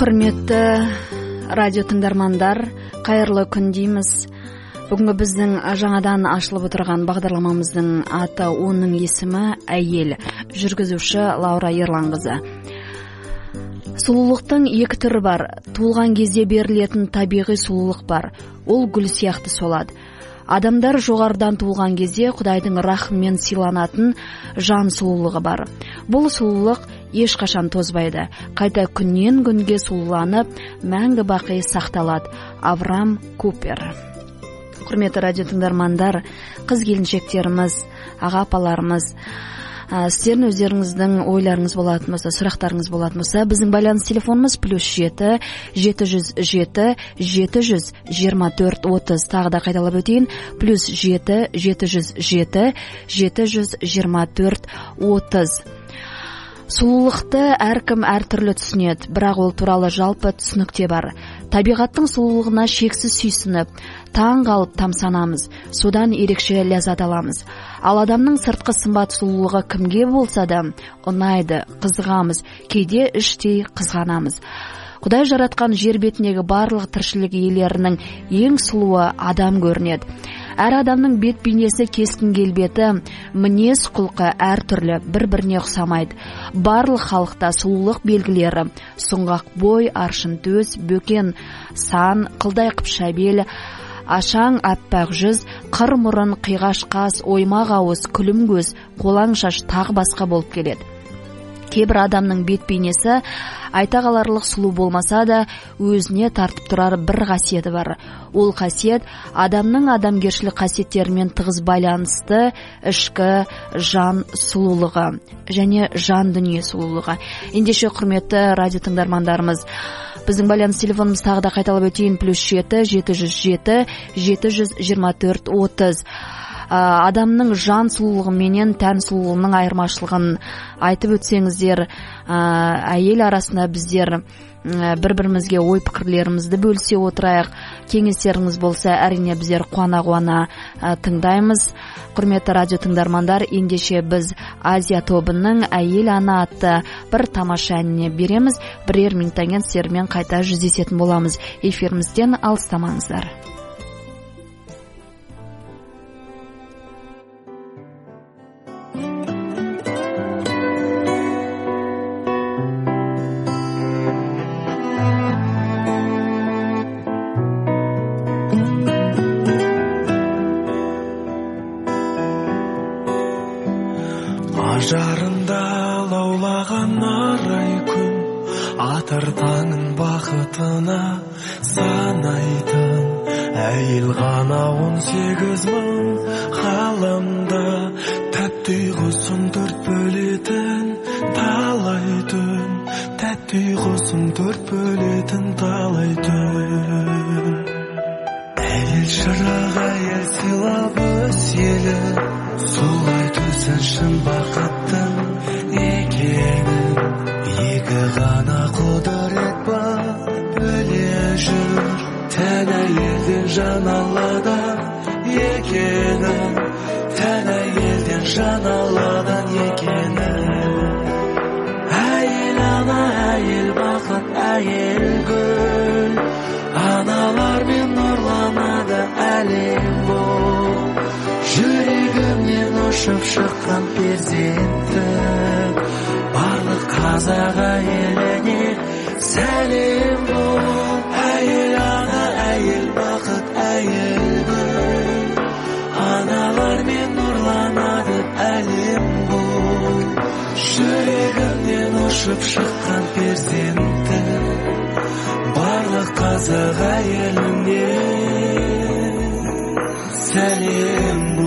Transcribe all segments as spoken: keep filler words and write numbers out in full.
Құрметті радио тыңдармандар, қайырлы күн дейміз. Бүгінгі біздің жаңадан ашылып отырған бағдарламамыздың аты, оның есімі әйел. Жүргізуші Лаура Ерланқызы. Сұлулықтың екі түрі бар. Туылған кезде берілетін табиғи сұлулық бар. Ол гүл сияқты солады. Адамдар жоғарыдан туылған кезде Құдайдың рахыммен сыйланатын жан сұлулығы бар. Бұл сұлулық ешқашан тозбайды. Қайта күннен күнге сұлуланып, мәңгі бақи сақталады. Авраам Купер. Құрметті радио тыңдармандар, қыз келіншектеріміз, аға апаларымыз, сіздердің өздеріңіздің ойларыңыз болатын болса, сұрақтарыңыз болатын болса, біздің байланыс телефонымыз плюс жеті жеті жүз жеті жеті жүз жиырма төрт отыз. Тағы да қайталап өтейін, плюс жеті жеті жүз жеті жеті жүз жиырма төрт отыз. Сұлулықты әркім әртүрлі түсінеді, бірақ ол туралы жалпы түсінікте бар. Табиғаттың сұлулығына шексіз сүйсініп, таң қалып тамсанамыз, содан ерекше ләззат аламыз. Ал адамның сыртқы сымбат сұлулығы кімге болса да ұнайды, қызығамыз, кейде іштей қызғанамыз. Құдай жаратқан жер бетіндегі барлық тіршілік иелерінің ең сұлуы адам көрінеді. Әр адамның бет бейнесі, кескін келбеті, мінез құлқы әртүрлі, бір-біріне ұқсамайды. Барлық халықта сұлулық белгілері: сұңғақ бой, аршын төс, бөкен сан, қылдай қыпша бел, ашаң аппақ жүз, қыр мұрын, қиғаш қас, оймақ ауыз, күлім көз, қолаң шаш тағы басқа болып келеді. Кейбір адамның бет бейнесі айта қаларлық сұлу болмаса да, өзіне тартып тұрар бір қасиеті бар. Ол қасиет адамның адамгершілік қасиеттерімен тығыз байланысты ішкі жан сұлулығы және жан дүние сұлулығы. Ендеше құрметті радио тыңдармандарымыз, біздің байланыс телефонымыз тағы да қайталап өтейін, плюс жеті жеті жүз жеті жеті жүз жиырма төрт отыз. Адамның жан сұлулығы менен тән сұлулығының айырмашылығын айтып өтсеңіздер, әйел арасында біздер бір-бірімізге ой пікірлерімізді бөлісе отырайық. Кеңестеріңіз болса, әрине біздер қуана-қуана тыңдаймыз. Құрметті радио тыңдармандар, ендеше біз Азия тобының әйел ана атты бір тамаша әніне береміз. Бірер минуттан кейін сіздермен қайта жүздесетін боламыз. Эфирімізден алыстамаңыздар. Ажарында лаулаған арай күн, атар таңын бақытына санайтын әйел ғана он сегіз мың ғаламда тәтті ұйқысын төрт бөлетін талай түн, тәтті ұйқысын төрт бөлетін талай түн. Әйел шырақ, әйел сыйлап өсиелі, солай төсін шын бақыттың екенін. Екі ғана құдірет бар, біле жүр, тән әйелден жан Алладан екенін, тән әйелден жан Алладан екенін. Әйел ана, әйел бақыт, әйел гүл, аналармен нұрланады әлем бұл. Жүрегімнен ұшып шыққан перзенттің, барлық қазақ әйеліне сәлем бол. Әйел ана, әйел бақыт, әйел гүл, аналармен нұрланады әлем бұл. Жүрегімнен ұшып шыққан перзенттің, барлық қазақ әйеліне сәлем бол.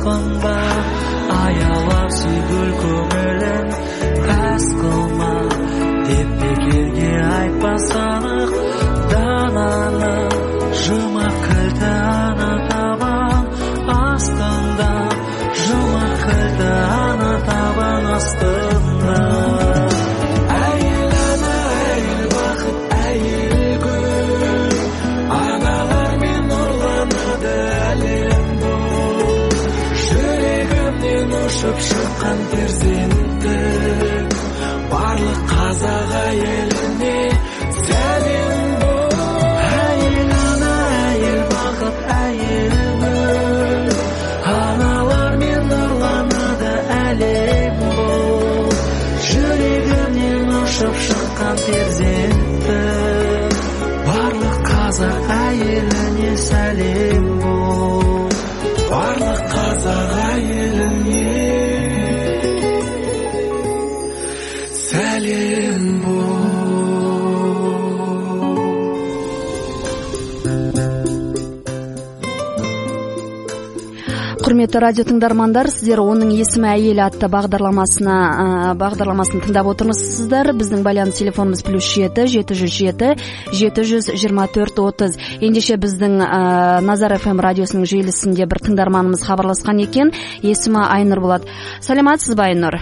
асқанда аялап сүйгіл көңілін пәс қылма деп бекерге айтпас анық дананы жұмақ кілті ана табан астында жұмақ кілті ана табан астында әйел ана әйел бақыт әйел гүл аналармен нұрланады әлем бұл жүрегімнен ұшып шыққан перзенттің барлық қазақ әйеліне сәлем бол әйел ана әйел бақыт әйел гүл аналармен нұрланады әлем бұл жүрегімнен ұшып шыққан перзенттің барлық қазақ әйеліне сәлем бол барлық қазақ әйеліне сәлем бол. Құрметті радио тыңдармандар, сіздер оның есімі әйел атты бағдарламасына бағдарламасын тыңдап отырмысыздар. Біздің байланыс телефонымыз плюс жеті жеті жүз жеті жеті жүз жиырма төрт отыз. Ендеше біздің Назар эф эм радиосының желісінде бір тыңдарманымыз хабарласқан екен. Есімі Айнұр болады. Саламатсыз ба, Айнұр?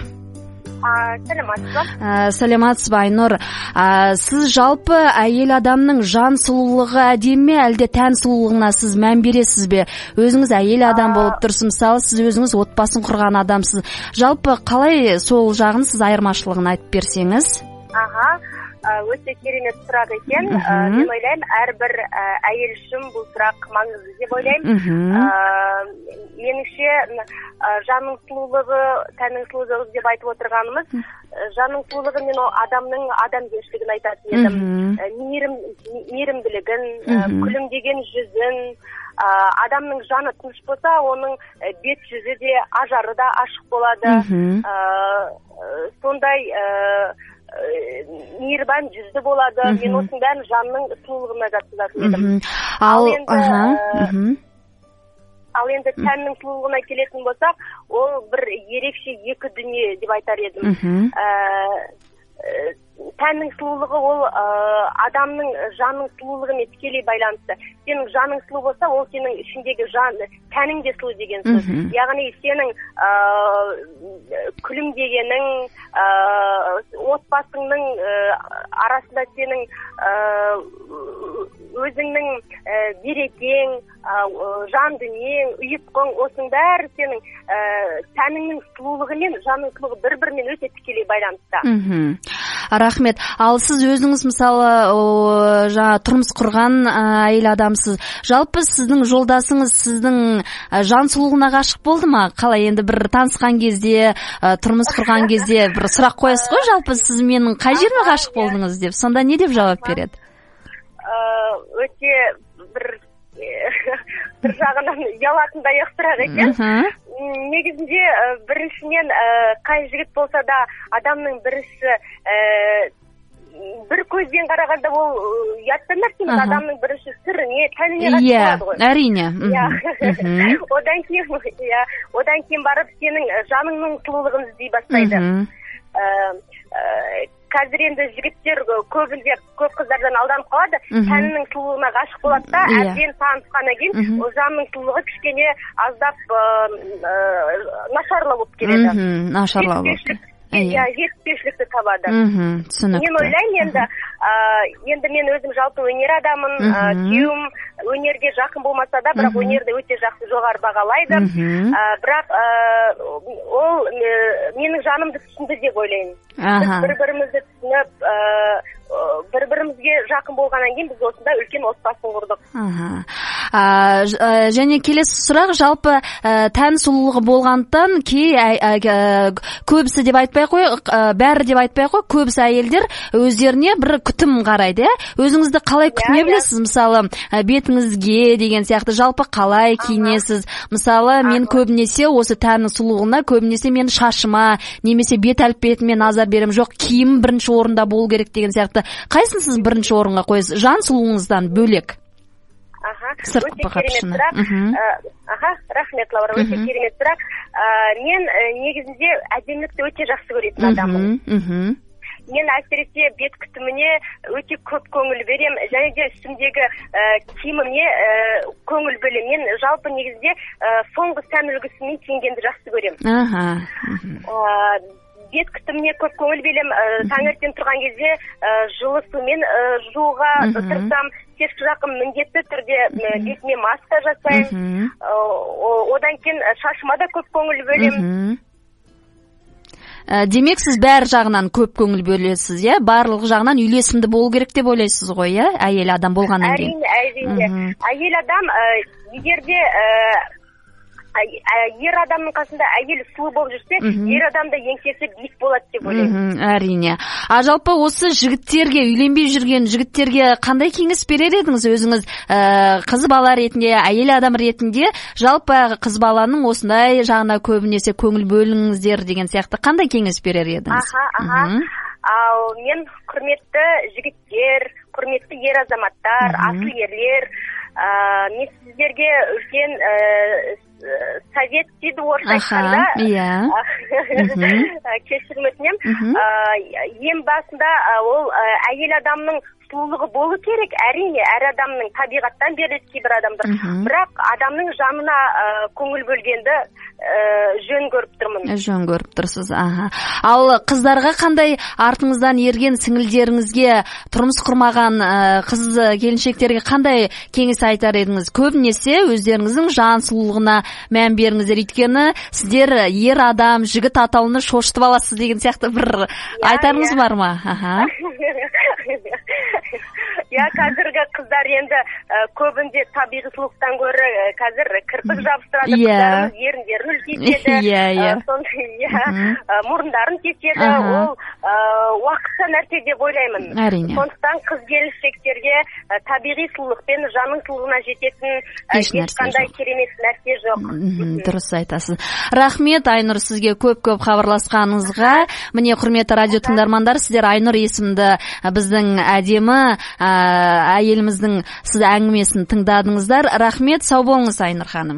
Сәлематсыз ба, Айнұр? Сіз жалпы әйел адамның жан сұлулығы әдемі, әлде тән сұлулығына сіз мән бересіз бе? Өзіңіз әйел адам болып тұрсыз, мысалы, сіз өзіңіз отбасын құрған адамсыз. Жалпы қалай сол жағын сіз айырмашылығын айтып берсеңіз? Аха, өте керемет сұрақ екен. Мен ойлаймын, әрбір әйел үшін бұл сұрақ маңызды деп ойлаймын. Меніңше жанның сұлулығы, тәннің сұлулығы деп айтып отырғанымыз, жанның сұлулығы мен адамның адамгершілігін айтатын едім. Мейірімділігін, күлімдеген жүзін, адамның жаны тыныш болса, оның бет жүзі де, ажары да ашық болады. Сондай мейірбан жүзді болады. Мен осының бәрін жанның сұлулығына жатқызатын едім. Ал енді Ал енді тәннің сұлулығына келетін болсақ, ол бір ерекше екі дүние деп айтар едім. Тәннің сұлулығы ол адамның жанның сұлулығымен тікелей байланысты. Сенің жаның сұлу болса, ол сенің ішіндегі жан, тәнің де сұлу деген сөз. Яғни сенің күлімдегенің, отбасыңның арасында сенің өзіңнің берекең, жан дүниең, ұйытқың, осының бәрі сенің тәніңнің сұлулығы мен жанның сұлулығы бір-бірімен өте тікелей байланысты. Рахмет. Ал сіз өзіңіз мысалы жаңа тұрмыс құрған әйел адамсыз. Жалпы сіздің жолдасыңыз сіздің жан сұлулығына ғашық болды ма? Қалай енді бір танысқан кезде, тұрмыс құрған кезде бір сұрақ қоясыз ғой, жалпы сіз менің қай жеріме ғашық болдыңыз деп. Сонда не деп жауап береді? Өте бір бір жағынан ұялатындай сұрақ екен. Негізінде біріншіден қай жігіт болса да адамның бірінші бір көзден қарағанда ол ұятты нәрсе, адамның бірінші сыріне, тәніне ғашық болады ғой. Әрине. Одан кейін, одан кейін барып сенің жаныңның сұлулығын іздей бастайды. Қазір енді жігіттер көбінде көп қыздардан алданып қалады, тәнінің сұлулығына ғашық болады да, әбден танысқаннан кейін ол жанның сұлулығы кішкене аздап нашарлау болып келеді. Нашарлау болып. Жетіспеушілікті табады. Түсінікті. Мен ойлаймын енді, енді мен өзім жалпы өнер адамын, күйеуім өнерге жақын болмаса да, бірақ өнерді өте жақсы жоғары бағалайды. Бірақ ол менің жанымды түсінді деп ойлаймын. Біз бір-бірімізді түсініп, бір-бірімізге жақын болғаннан кейін біз осында үлкен отбасын құрдық. Және келесі сұрақ, жалпы тән сұлулығы болғандықтан кей көбісі деп айтпай қой, бәрі деп айтпай қой, көбісі әйелдер өздеріне бір күтім қарайды. Өзіңізді қалай күтіне білесіз? Мысалы, бетіңізге деген сияқты, жалпы қалай киінесіз? Мысалы, мен көбінесе осы тәннің сұлулығына, көбінесе мен шашыма, немесе бет әлпетіме назар берем, жоқ киім бірінші орында болу керек деген сияқты. Қайсын сіз бірінші орынға қойасыз? Жан сұлулығыңыздан бөлек? Аха, сыртқы қапшыны. Аха, рахмет, Лаура, өте керемет сұрақ. Мен негізінде әдемілікті өте жақсы көретін адаммын. Мен әсіресе бет күтіміне өте көп көңіл берем, және де үстімдегі киіміме көңіл бөлем. Мен жалпы негізде соңғы сән үлгісімен киінгенді жақсы көрем. Бет күтіміне көп көңіл берем. Таңертең тұрған кезде жылы сумен жууға тырысам. Кешкі жақын міндетті түрде бетіме маска жасаймын. Одан кейін шашыма да көп көңіл бөлем. Демек, сіз бәр жағынан көп көңіл бөлесіз, иә? Барлық жағынан үйлесімді болу керек деп ойлайсыз ғой, иә? Әйел адам болғаннан кейін. Әрине, әрине. Әйел адам, егерде ер адамның қасында әйел сұлу болып жүрсе, ер адамда еңсесі биік болады деп ойлаймын. Әрине. А жалпы осы жігіттерге, үйленбей жүрген жігіттерге қандай кеңес берер едіңіз өзіңіз қыз бала ретінде, әйел адам ретінде, жалпы қыз баланың осындай жағына көбінесе көңіл бөліңіздер деген сияқты қандай кеңес берер едіңіз? Аха, аха. Ал мен құрметті жігіттер, құрметті ер азаматтар, асыл ерлер, мен сіздерге үлкен совет дейді орысша айтқанда, кешірім өтінемін. Ең басында ол әйел адамның сұлулығы болу керек, әрине, әр адамның табиғаттан беріледі кейбір адамдар. Бірақ адамның жанына көңіл бөлгенді жөн көріп тұрмын. Жөн көріп тұрсыз, аха. Ал қыздарға қандай артыңыздан ерген сіңілдеріңізге, тұрмыс құрмаған қыз келіншектерге қандай кеңес айтар едіңіз? Көбінесе өздеріңіздің жан сұлулығына мән беріңіздер, өйткені сіздер ер адам, жігіт атауына шошытып аласыз деген сияқты бір айтарыңыз бар ма? Аха. Я қазіргі қыздар енді көбінде табиғи сұлулықтан гөрі қазір кірпік жабыстырады, қыздарымыз еріндерін үлкейтеді, мұрындарын кеседі, ол уақытша нәрсе деп ойлаймын. Сондықтан қыз келіншектерге табиғи сұлулықпен жанның сұлулығына жететін ешқандай керемет нәрсе жоқ. Дұрыс айтасыз. Рахмет, Айнұр, сізге көп-көп хабарласқаныңызға. Міне, құрметті радио тыңдармандар, сіздер Айнұр есімді біздің әдемі әйеліміздің сіз әңгімесін тыңдадыңыздар. Рахмет, сау болыңыз, Айнұр ханым.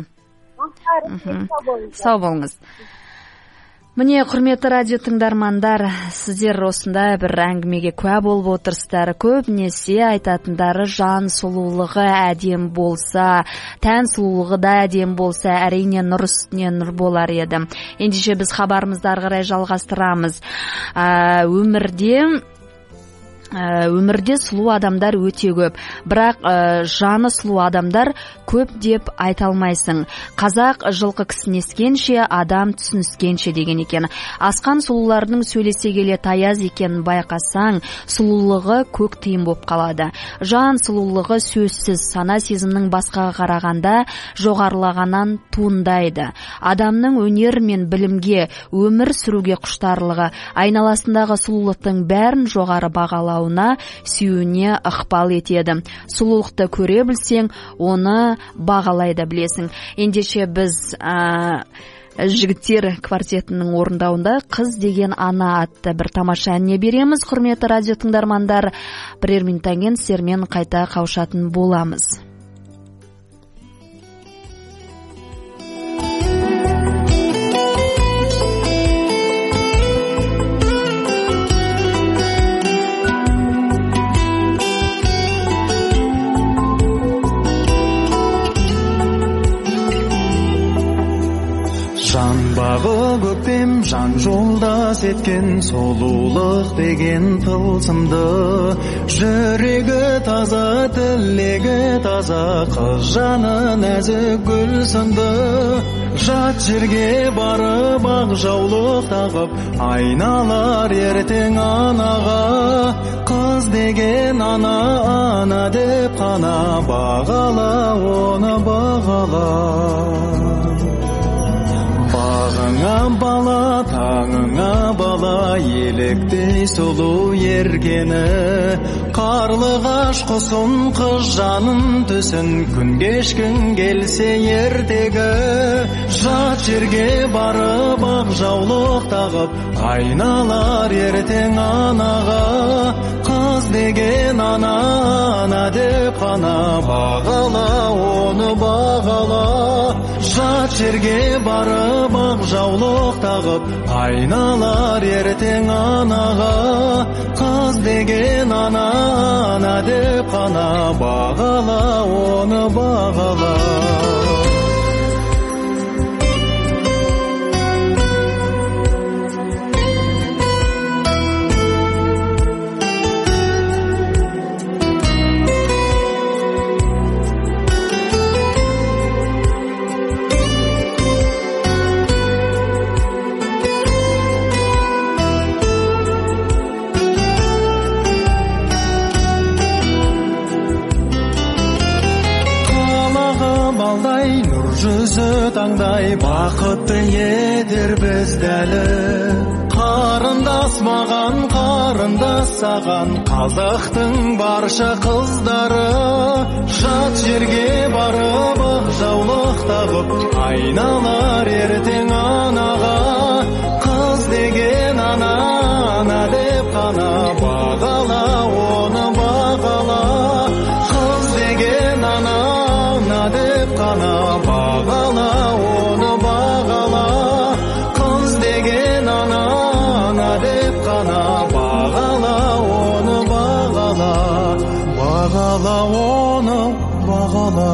Сау болыңыз. Міне, құрметті радио тыңдармандар, сіздер осындай бір әңгімеге куә болып отырсыздар. Көбінесе айтатындары жан сұлулығы әдем болса, тән сұлулығы да әдем болса, әрине нұр үстіне нұр болар еді. Ендеше біз хабарымызды ары қарай жалғастырамыз. Өмірде Өмірде сұлу адамдар өте көп, бірақ жаны сұлу адамдар көп деп айта алмайсың. Қазақ жылқы кісінескенше, адам түсініскенше деген екен. Асқан сұлулардың сөйлесе келе таяз екенін байқасаң, сұлулығы көк тиын болып қалады. Жан сұлулығы сөзсіз сана сезімнің басқаға қарағанда жоғарылағаннан туындайды. Адамның өнер мен білімге, өмір сүруге құштарлығы, айналасындағы сұлулықтың бәрін жоғары бағалау сүйуіне ықпал етеді. Сұлулықты көре білсең, оны бағалай да білесің. Ендеше біз жігіттер квартетінің орындауында «Қыз деген ана» атты бір тамаша әніне береміз. Құрметті радио тыңдармандар, бірер минуттан кейін сіздермен қайта қауышатын боламыз. Жан бағы көктем, жан жолдас еткен сұлулық деген тылсымды. Жүрегі таза, тілегі таза, қыз жаны нәзік гүл сынды. Жат жерге барып ақ жаулық тағып, айналар ертең анаға. Қыз деген ана, ана деп қана бағала, оны бағала. Бағыңа бала, таңыңа бала, еліктей сұлу ергені. Қарлығаш құсын қыз жанын түсін, күн кешкін келсе ертегі. Жат жерге барып ақ жаулық тағып, айналар ертең анаға. Қыз деген ана, ана деп қана бағала, оны бағала. Жат жерге барып ақ жаулық тағып, айналар ертең анаға. Қыз деген ана, ана деп қана бағала, оны бағала. Нұр жүзі таңдай бақытты етер бізді әлі. Қарындас маған, қарындас саған, қазақтың барша қыздары. Жат жерге барып ақ жаулық тағып, айналар ертең анаға. Қыз деген ана, ана деп қана бағала, оны бағала. Қыз деген ана, ана деп қана бағала, оны бағала. Қыз деген ана, ана деп қана бағала, оны бағала. Бағала, оны бағала.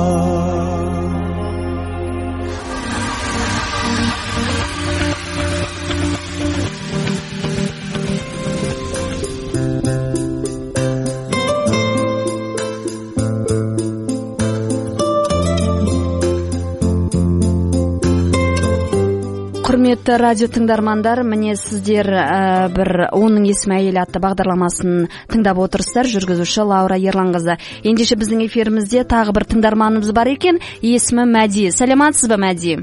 Құрметті радио тыңдармандар, міне сіздер ә, бір оның есімі әйел атты бағдарламасын тыңдап отырсыздар. Жүргізуші Лаура Ерланқызы. Ендеше біздің эфирімізде тағы бір тыңдарманымыз бар екен. Есімі Мәди. Сәлематсыз ба, Мәди?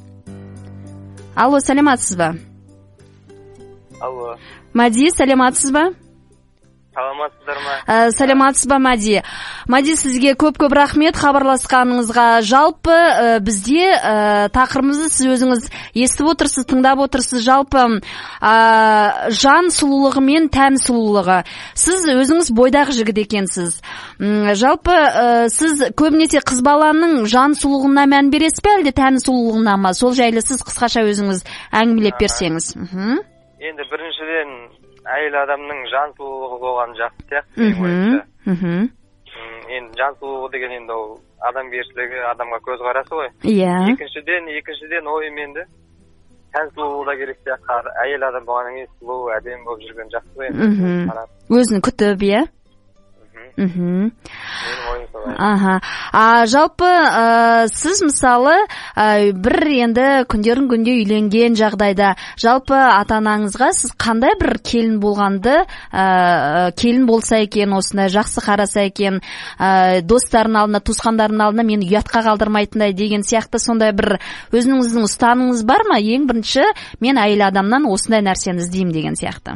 Алло, сәлематсыз ба? Алло. Мәди, сәлематсыз ба? Саламатсыздар ма? Ә, сәлематсыз ба, Мәди? Мәди, сізге көп-көп рахмет хабарласқаныңызға. Жалпы ә, бізде ә, тақырыбымызды сіз өзіңіз естіп отырсыз, тыңдап отырсыз. Жалпы ә, жан сұлулығы мен тән сұлулығы. Сіз өзіңіз бойдақ жігіт екенсіз. М, жалпы ә, сіз көбінесе қыз баланың жан сұлулығына мән бересіз бе, әлде тән сұлулығына ма? Сол жайлы сіз қысқаша өзіңіз әңгімелеп берсеңіз. Мхм. Енді біріншіден әйел адамның жан сұлулығы болған жақсы сияқты менің ойымша. Мхм. Енді жан сұлулығы деген енді ол адамгершілігі, адамға көзқарасы ғой. Иә. Екіншіден, екіншіден ойым енді тән сұлулығы да керек сияқты. Әйел адам болғаннан кейін сұлу, әдемі болып жүрген жақсы ғой енді. Өзін күтіп, иә? Мхм. Менің ойым солай. Аха. А жалпы ә, сіз мысалы ә, бір енді күндерін күнде үйленген жағдайда жалпы ата-анаңызға сіз қандай бір келін болғанды, ә, келін болса екен, осындай жақсы қараса екен, ә, достардың алдында, туысқандардың алдында мені ұятқа қалдырмайтындай деген сияқты сондай бір өзіңіздің ұстаныңыз бар ма? Ең бірінші мен әйел адамнан осындай нәрсені іздеймін деген сияқты.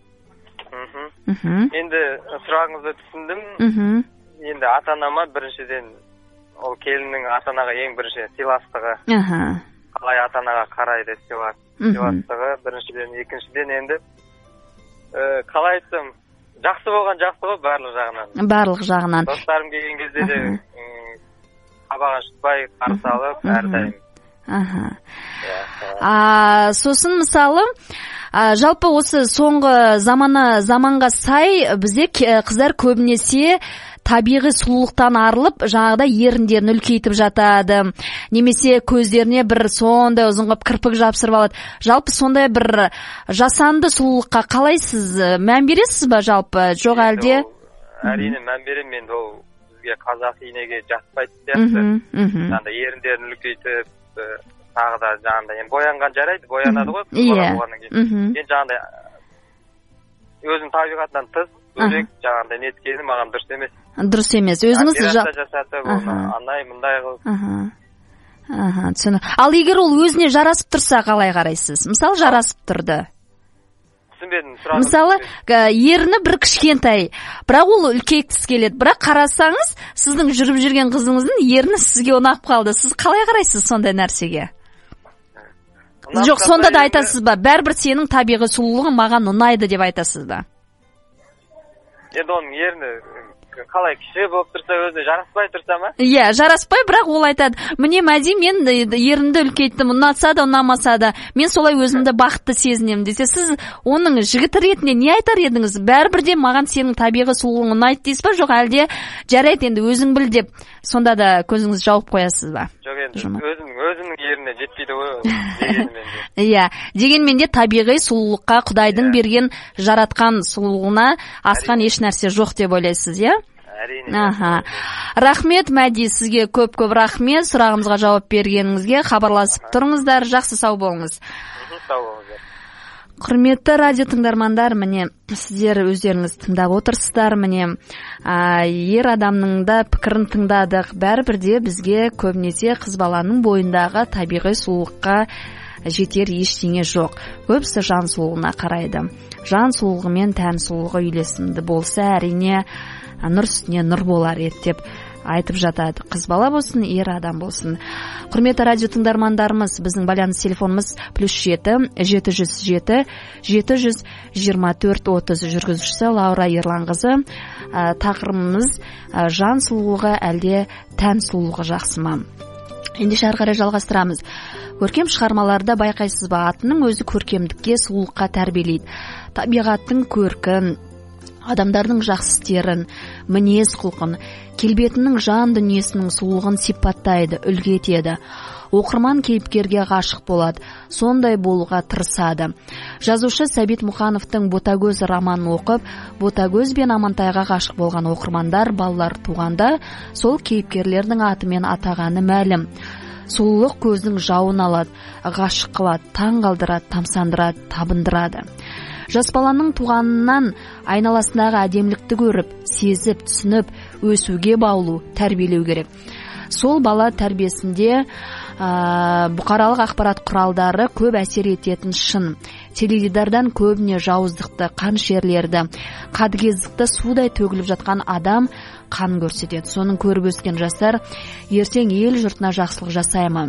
Мхм. Енді сұрағыңызды түсіндім. Мхм. Енді ата-анама біріншіден ол келіннің ата-анаға ең бірінші сыйластығы. Аха. Қалай ата-анаға қарайды сыйластығы біріншіден, екіншіден енді ә, қалай айтсам, жақсы болған жақсы ғой барлық жағынан. Барлық жағынан. Достарым келген кезде де қабағын шытпай қарсы алып әрдайым. Аха. А сосын мысалы А, жалпы осы соңғы замана заманға сай бізде қыздар көбінесе табиғи сұлулықтан арылып, жаңағыда еріндерін үлкейтіп жатады, немесе көздеріне бір сондай ұзынғып кірпік жапсырып алады. Жалпы сондай бір жасанды сұлулыққа қалай сіз мән бересіз ба жалпы? Жоқ әлде? Әрине мән беремін, енді ол бізге қазақи неге жатпайды сияқты. Жаңағыда еріндерін үлкейтіп тағы да жаңағыдай енді боянған жарайды, боянады ғой иә. болғаннан кейін. Енді жаңағыдай өзінің табиғатынан тыс бөлек жаңағыдай неткені маған дұрыс емес. Дұрыс емес. Өзіңіз жасатып, анай мындай қылып. Аха, түсінік. Ал егер ол өзіне жарасып тұрса қалай қарайсыз? Мысалы жарасып тұрды. Түсінбедім, сұрағым. Мысалы, ерні бір кішкентай, бірақ ол үлкейткісі келеді. Бірақ қарасаңыз, сіздің жүріп жүрген қызыңыздың ерні сізге ұнап қалды. Сіз қалай қарайсыз сондай нәрсеге? Жоқ, сонда да айтасыз ба, бәрібір сенің табиғи сұлулығың маған ұнайды деп айтасыз ба? Енді оның ерні қалай кіші болып тұрса өзіне жараспай тұрса ма? Иә, жараспай, бірақ ол айтады, міне Мәди, мен ерінді үлкейттім, ұнатса да ұнамаса да, мен солай өзімді бақытты сезінемін десе, сіз оның жігіт ретінде не айтар едіңіз? Бәрібір де маған сенің табиғи сұлулығың ұнайды дейсіз ба, жоқ әлде жарайды енді өзің біл деп сонда да көзіңізді жауып қоясыз ба? Жоқ, енді өзінің өзінің еріне жетпейді ғой дегенмен де. Иә, дегенмен де табиғи сұлулыққа Құдайдың берген жаратқан сұлулығына асқан еш нәрсе жоқ деп ойлайсыз, иә? Әрине. Аха. Рахмет Мәди, сізге көп-көп рахмет. Сұрағымызға жауап бергеніңізге. Хабарласып тұрыңыздар. Жақсы, сау болыңыз. Сау болыңыздар. Құрметті радио тыңдармандар, міне сіздер өздеріңіз тыңдап отырсыздар. Міне ер адамның да пікірін тыңдадық. Бәрібір де бізге көбінесе қыз баланың бойындағы табиғи сұлулыққа жетер ештеңе жоқ. Көбісі жан сұлулығына қарайды. Жан сұлулығы мен тән сұлулығы үйлесімді болса, әрине нұр үстіне нұр болар еді деп айтып жатады. Қыз бала болсын, ер адам болсын. Құрметті радио тыңдармандарымыз, біздің байланыс телефонымыз плюс жеті жеті жүз жеті жеті жүз жиырма төрт отыз. Жүргізушісі Лаура Ерланқызы. Тақырыбымыз жан сұлулығы әлде тән сұлулығы жақсы ма? Ендеше әрі қарай жалғастырамыз. Көркем шығармаларда байқайсыз ба, атының өзі көркемдікке, сұлулыққа тәрбиелейді. Табиғаттың көркін, адамдардың жақсы істерін, мінез құлқын, келбетінің жан дүниесінің сұлулығын сипаттайды, үлгі етеді. Оқырман кейіпкерге ғашық болады, сондай болуға тырысады. Жазушы Сәбит Мұқановтың Ботагөз романын оқып, Ботагөз бен Амантайға ғашық болған оқырмандар балалар туғанда сол кейіпкерлердің атымен атағаны мәлім. Сұлулық көздің жауын алады, ғашық қылады, таң қалдырады, тамсандырады, табындырады. Жас баланың туғанынан айналасындағы әдемілікті көріп, сезіп, түсініп, өсуге баулу, тәрбиелеу керек. Сол бала тәрбиесінде ә, бұқаралық ақпарат құралдары көп әсер ететін шын. Теледидардан көбіне жауыздықты, қаншерлерді, қатыгездікті судай төгіліп жатқан адам қан көрсетеді. Соның көріп өскен жастар ертең ел жұртына жақсылық жасаймы?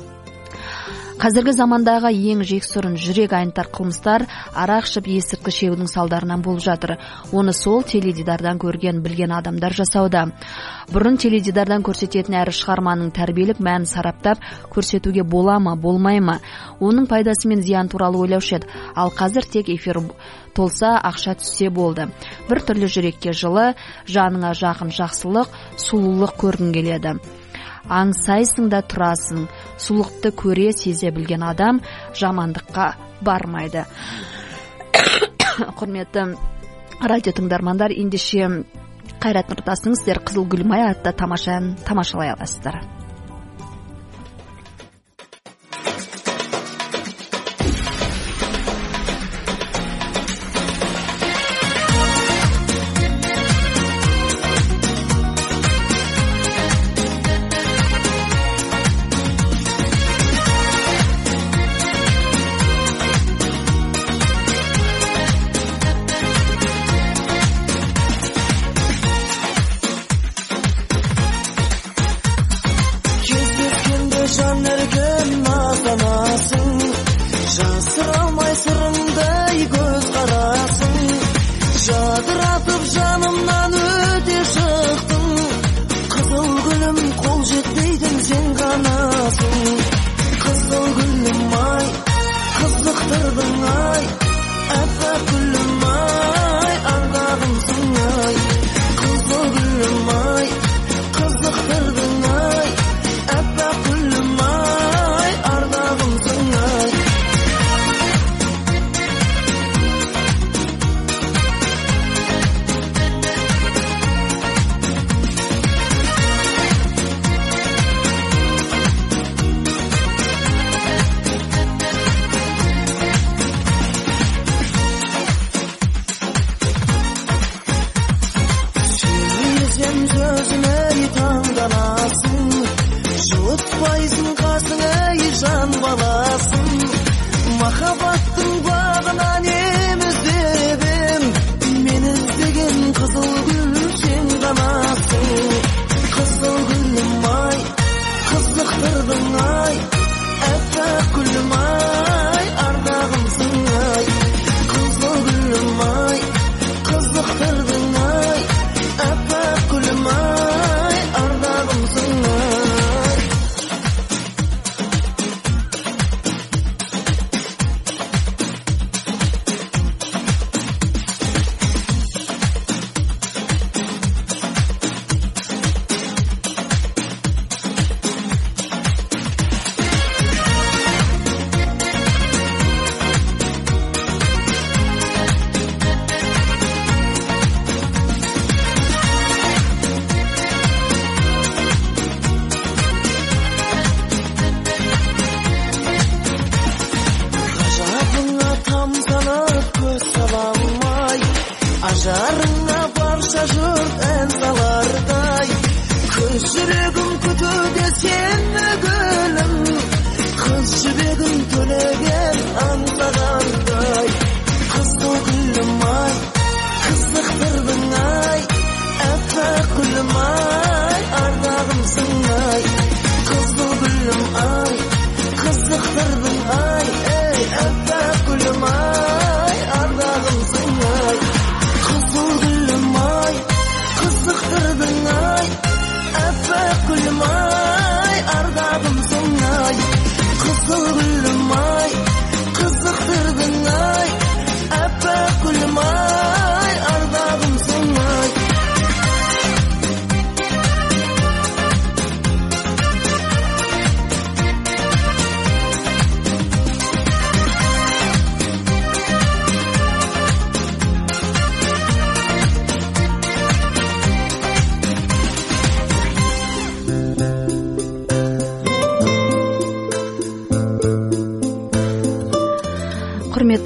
Қазіргі замандағы ең жексұрын жүрек айнытар қылмыстар арақ ішіп есірткі шегудің салдарынан болып жатыр. Оны сол теледидардан көрген, білген адамдар жасауда. Бұрын теледидардан көрсететін әрі шығарманың тәрбиелік мәнін сараптап көрсетуге бола ма, болмай ма? Оның пайдасы мен зиян туралы ойлаушы еді. Ал қазір тек эфир толса, ақша түссе болды. Бір түрлі жүрекке жылы, жаныңа жақын жақсылық, сұлулық көргің келеді. Аңсайсың да тұрасың, сұлықты көре сезе білген адам жамандыққа бармайды. Құрметті радио тыңдармандар, ендеше Қайрат Нұртастың сіздер Қызыл Гүлмай атты тамаша әнін тамашалай аласыздар.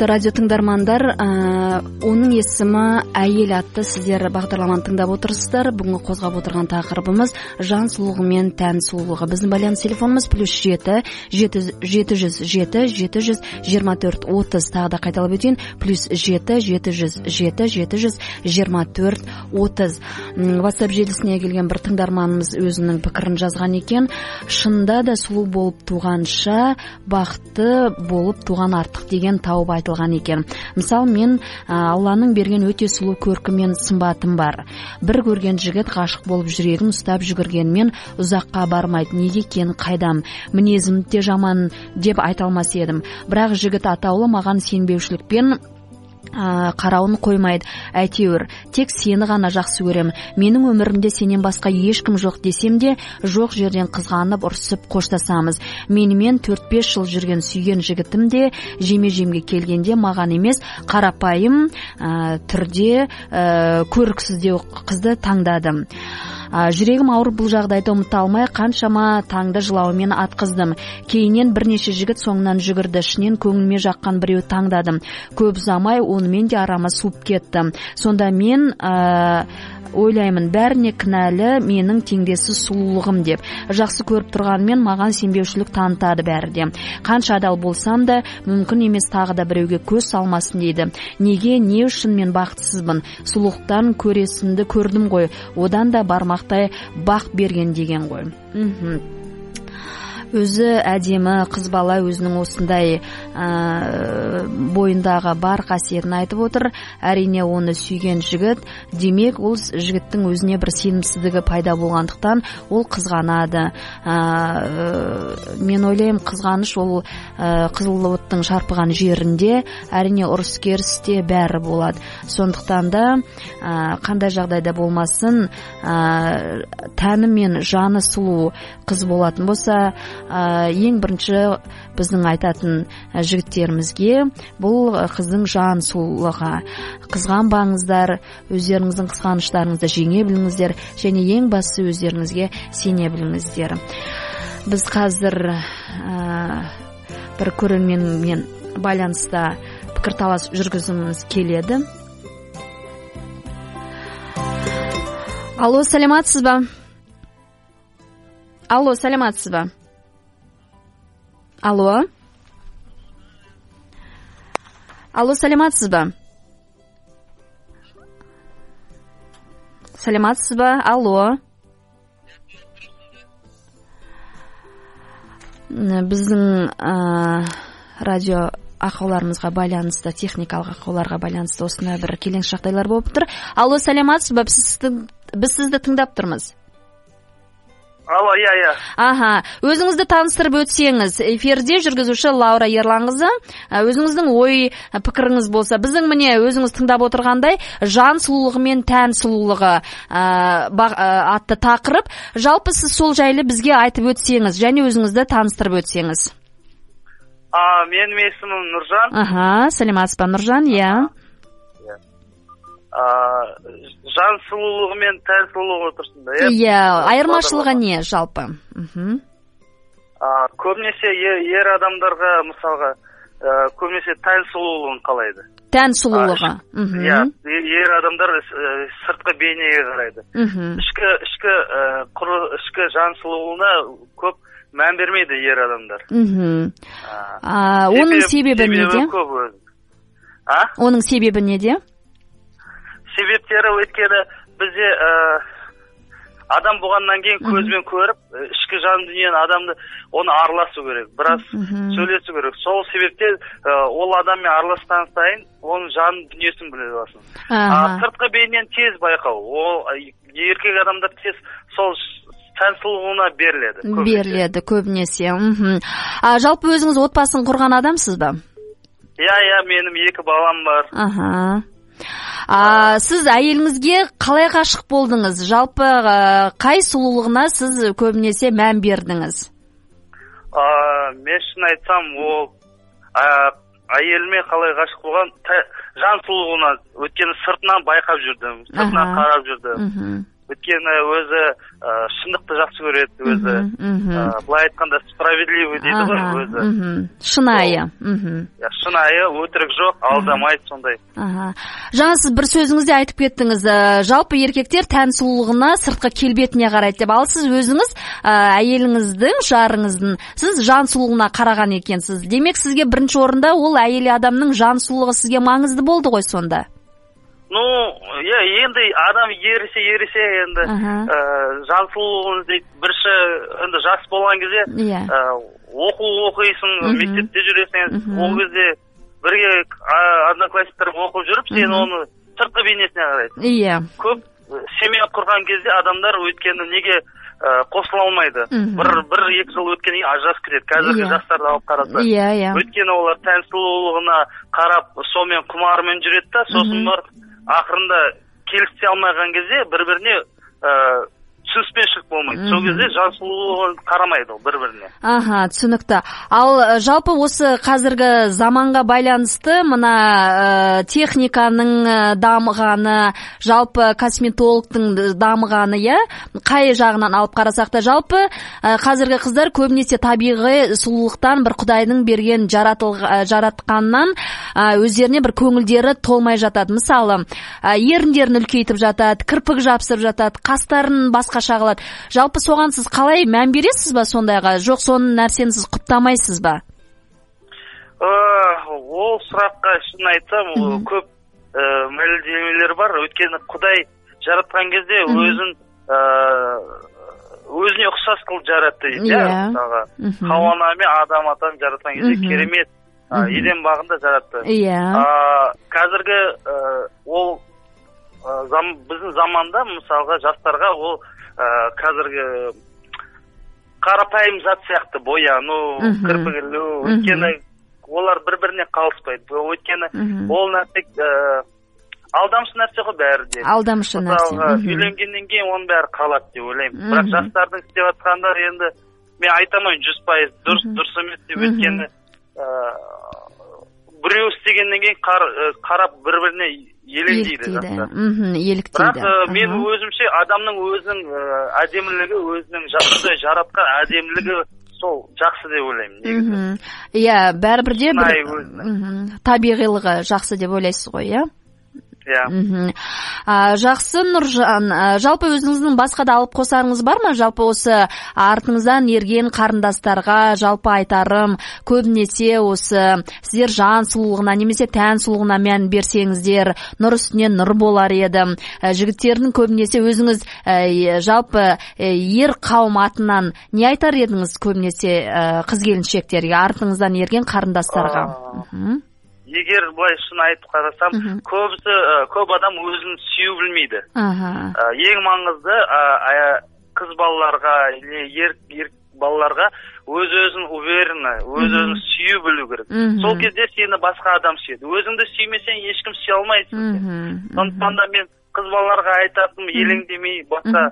құрметті радио тыңдармандар, оның есімі әйел атты сіздер бағдарламаны тыңдап отырсыздар. Бүгінгі қозғап отырған тақырыбымыз жан сұлулығы мен тән сұлулығы. Біздің байланыс телефонымыз плюс жеті жеті жүз жеті жеті жүз жиырма төрт отыз. Тағы да қайталап өтейін, плюс жеті жеті жүз жеті жеті жүз жиырма төрт отыз. WhatsApp желісіне келген бір тыңдарманымыз өзінің пікірін жазған екен. Шында да сұлу болып туғанша бақытты болып туған артық деген тауып айтылған екен. Мысалы, мен Алланың берген өте сұлу көркі мен сымбатым бар. Бір көрген жігіт ғашық болып жүрегін ұстап жүгіргенмен ұзаққа бармайды. Неге екен, қайдам? Мінезім де жаман деп айта алмас едім. Бірақ жігіт атаулы маған сенбеушілікпен қарауын қоймайды. Әйтеуір, тек сені ғана жақсы көрем. Менің өмірімде сенен басқа ешкім жоқ десем де, жоқ жерден қызғанып ұрсып қоштасамыз. Менімен төрт бес жыл жүрген сүйген жігітім де жеме-жемге келгенде маған емес, қарапайым ә, түрде ә, көріксіздеу қызды таңдадым. Жүрегім ауырып бұл жағдайды ұмыта алмай қаншама таңды жылауымен атқыздым. Кейіннен бірнеше жігіт соңынан жүгірді. Ішінен көңіліме жаққан біреу таңдадым. Көп ұзамай онымен де арамыз суып кетті. Сонда мен ә, ойлаймын, бәріне кінәлі менің теңдесі сұлулығым деп. Жақсы көріп тұрғанмен маған сенбеушілік танытады бәрі де. Қанша адал болсам да мүмкін емес тағы да біреуге көз салмасын дейді. Неге, не үшін мен бақытсызбын? Сұлулықтан көресінді көрдім ғой. Одан да бармақтай бақ берген деген ғой. Өзі әдемі қыз бала өзінің осындай ә, бойындағы бар қасиетін айтып отыр. Әрине оны сүйген жігіт, демек ол жігіттің өзіне бір сенімсіздігі пайда болғандықтан ол қызғанады. Ә, мен ойлаймын, қызғаныш ол ә, қызыл оттың шарпыған жерінде әрине ұрыс керісте бәрі болады. Сондықтан да ә, қандай жағдайда болмасын, ә, тәні мен жаны сұлу қыз болатын болса, ең бірінші біздің айтатын жігіттерімізге бұл қыздың жан сұлулығы. Қызғанбаңыздар, өздеріңіздің қызғаныштарыңызды жеңе біліңіздер, және ең бастысы өздеріңізге сене біліңіздер. Біз қазір ә, бір көрерменмен байланыста пікірталас жүргізіміз келеді. Алло, саламатсыз ба? Алло, саламатсыз ба? Алло. Алло, саламатсыз ба? Саламатсыз ба? Алло. Біздің ә, радио ақауларымызға байланысты, техникалық ақауларға байланысты осындай бір келеңсіз жағдайлар болып тұр. Алло, саламатсыз ба? Біз сізді, біз сізді тыңдап тұрмыз. Алло, иә, иә. Аха, өзіңізді таныстырып өтсеңіз, эфирде жүргізуші Лаура Ерланқызы, өзіңіздің ой пікіріңіз болса, біздің міне өзіңіз тыңдап отырғандай жан сұлулығы мен тән сұлулығы атты тақырып. Жалпы сіз сол жайлы бізге айтып өтсеңіз, және өзіңізді таныстырып өтсеңіз. А, менің есімім Нұржан. Аха, саламатсыз ба, Нұржан? Иә. Жан сұлулығы мен тән сұлулығы тұрсында. Иә, айырмашылығы не жалпы? Көбінесе ер адамдарға, мысалға, көбінесе тән сұлулығын қалайды. Тән сұлулығы. Иә, ер адамдар сыртқы бейнеге қарайды. Ішкі ішкі жан сұлулығына көп мән бермейді ер адамдар. Оның себебі неде? Оның себебі неде? Себептері өйткені бізде ә, адам болғаннан кейін көзбен көріп, ішкі жан дүниені адамды оны араласу керек, біраз сөйлесу керек. Сол себепте ә, ол адаммен араласқан сайын оның жан дүниесін біле аласың. Сыртқы бейнен тез байқау. Ол еркек адамдар тез сол тән сұлулығына беріледі. Беріледі көбінесе. А, жалпы өзіңіз отбасын құрған адамсыз ба? Иә, иә, менің екі балам бар. Аха. А, сіз әйеліңізге қалай ғашық болдыңыз? Жалпы қай сұлулығына сіз көбінесе мән бердіңіз? А, мен шын айтсам, ол әйеліме қалай ғашық болған жан сұлулығына, өйткені сыртынан байқап жүрдім, сыртынан қарап жүрдім. өйткені өзі шындықты жақсы көреді, өзі былай айтқанда справедливый дейді ғой, өзі шынайы. Шынайы, өтірік жоқ, алдамайды, сондай. Жаңа сіз бір сөзіңізде айтып кеттіңіз, жалпы еркектер тән сұлулығына, сыртқы келбетіне қарайды деп. Ал сіз өзіңіз әйеліңіздің, жарыңыздың, сіз жан сұлулығына қараған екенсіз. Демек сізге бірінші орында ол әйел адамның жан сұлулығы сізге маңызды болды ғой сонда? Ну, иә, енді адам ерісе, ерісе, енді жан сұлулығын дейді, бірінші, енді жас болған кезде оқу оқисың, мектепте жүресің, ол кезде бірге одноклассниктер оқып жүріп, сен оны сыртқы бейнесіне қарайсың. Иә. Көп семья құрған кезде адамдар өйткені неге қосыла алмайды. Бір екі жыл өткеннен кейін ажырасып кетеді. Қазіргі жастарды алып қараса. Иә, иә. Өйткені олар тән сұлулығына қарап, сонымен құмарымен жүреді да, сосын бар ақырында келісе алмаған кезде бір-біріне түсініспеушілік болмайды. Сол кезде жан сұлулығын қарамайды ол бір-біріне. Аха, түсінікті. Ал жалпы осы қазіргі заманға байланысты мына техниканың дамығаны, жалпы косметологтың дамығаны, иә, қай жағынан алып қарасақ та, жалпы қазіргі қыздар көбінесе табиғи сұлулықтан бір Құдайдың берген жаратқаннан өздеріне бір көңілдері толмай жатады. Мысалы, еріндерін үлкейтіп жатады, кірпік жапсырып жатады, қастарын басқа шағылады. Жалпы соған сіз қалай мән бересіз ба сондайға? Жоқ, соның нәрсені сіз құптамайсыз ба? Ол сұраққа шын айтсам, көп мәлімдемелер бар. Өйткені Құдай жаратқан кезде өзін өзіне ұқсас қылып жаратты. Хауа мен Адам атаны жаратқан кезде керемет Еден бағында жаратты. Қазіргі ол біздің заманда, мысалға жастарға ол қазіргі қарапайым зат сияқты бояну, кірпігілу, өйткені олар бір-біріне қалыспайды. Өйткені ол нәрсе алдамшы нәрсе ғой бәрі де. Алдамшы нәрсе. Мысалға үйленгеннен кейін оның бәрі қалады деп ойлаймын. Бірақ жастардың істеп жатқандар енді мен айтамайын жүз пайыз дұрыс дұрыс емес деп, өйткені біреу істегеннен кейін қарап бір-біріне еліктейді жастар. Бірақ мен өзімше адамның өзінің әдемілігі, өзінің жақсы жаратқан әдемілігі сол жақсы деп ойлаймын. Иә, бәрібір де табиғилығы жақсы деп ойлайсыз ғой, иә? Жақсы, Нұржан, жалпы өзіңіздің басқа да алып қосарыңыз бар ма? Жалпы осы артыңыздан ерген қарындастарға жалпы айтарым, көбінесе осы сіздер жан сұлулығына немесе тән сұлулығына мән берсеңіздер, нұр үстіне нұр болар еді. Жігіттердің көбінесе өзіңіз жалпы ер қауым атынан не айтар едіңіз көбінесе қыз келіншектерге, артыңыздан ерген қарындастарға? Егер былай шын айтып қарасам, көбісі, көп адам өзін сүю білмейді. Ең маңызды қыз балаларға, ер балаларға өз-өзін уверенно, өз-өзін сүю білу керек. Сол кезде сені басқа адам сүйеді. Өзіңді сүймесең ешкім сүйе алмайды. Сондықтан да мен қыз балаларға айтатыным, елеңдемей, басқа